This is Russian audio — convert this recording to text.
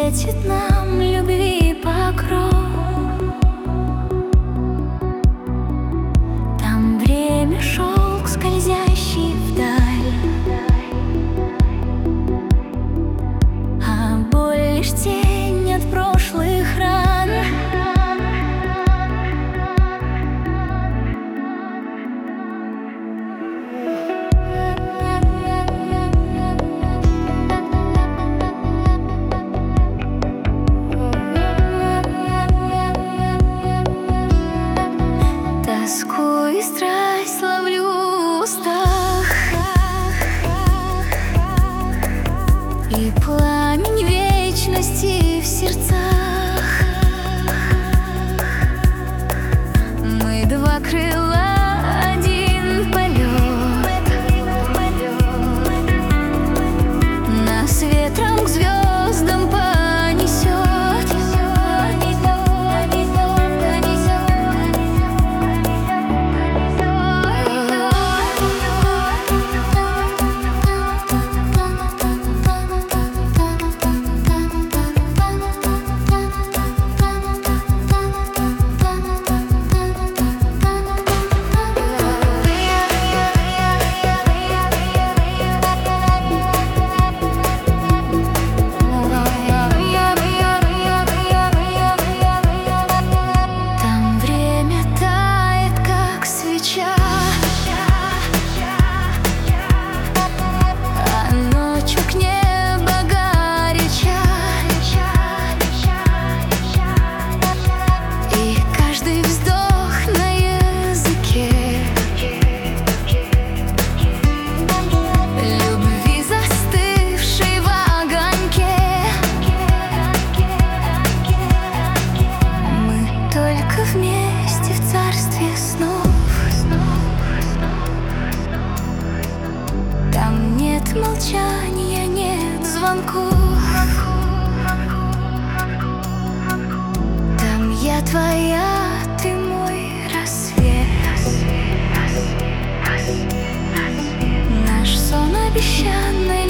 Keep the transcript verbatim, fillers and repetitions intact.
светит нам любви покров. Там время шелк, скользящий вдаль, а боль лишь тень от прошлых ран. Тоску и страсть ловлю в устах, и пламень вечности в сердцах. Мы два крыла, один полет, нас ветром к звездам понесет. Вместе в царстве снов, там нет молчания, нет звонков. Там я твоя, ты мой рассвет, наш сон обещанный.